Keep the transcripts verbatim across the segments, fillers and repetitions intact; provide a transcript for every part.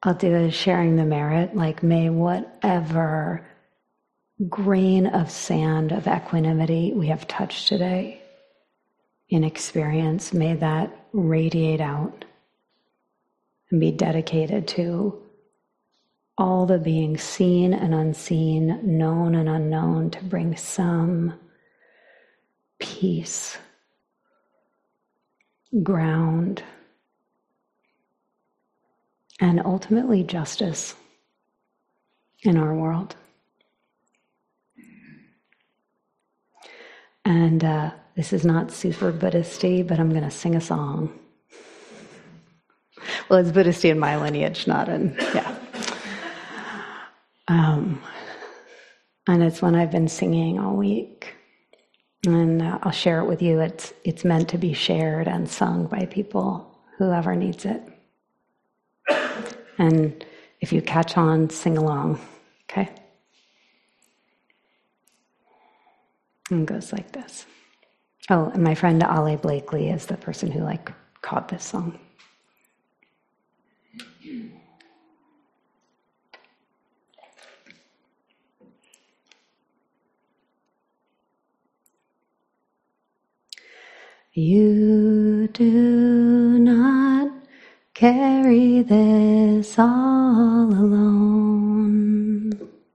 I'll do a sharing the merit, like may whatever grain of sand of equanimity we have touched today in experience, may that radiate out and be dedicated to all the being seen and unseen, known and unknown, to bring some peace, ground, and ultimately justice in our world. And uh, this is not super Buddhist-y, but I'm going to sing a song. Well, it's Buddhist-y in my lineage, not in, yeah. Um, and it's one I've been singing all week. And uh, I'll share it with you. It's, it's meant to be shared and sung by people, whoever needs it. And if you catch on, sing along, okay? And it goes like this. Oh, and my friend Ale Blakely is the person who like caught this song. You do not carry this all alone.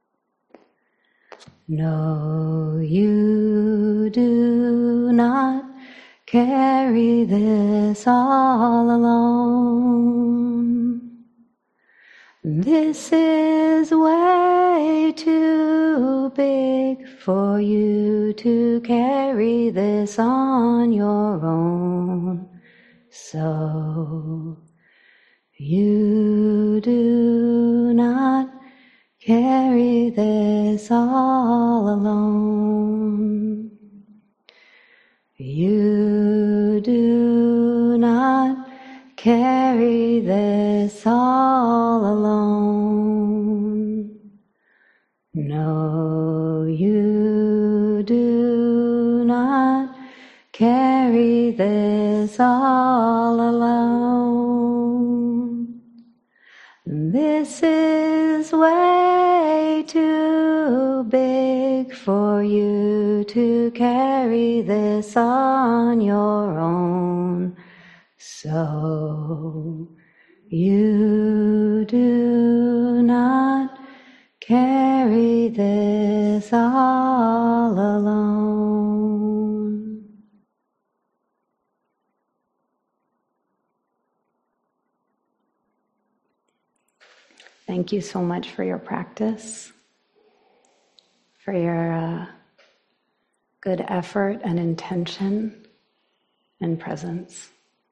No, you do not carry this all alone. This is way too big for you to carry this on your own. So you do not carry this all alone. You do not carry this all alone. No, you do not carry this all alone. This is way too big for you to carry this on your own. So you do not carry this all alone. Thank you so much for your practice, for your uh, good effort and intention and presence.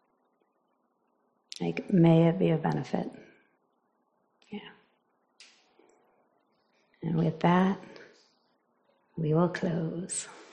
Like, may it be a benefit. Yeah. And with that, we will close.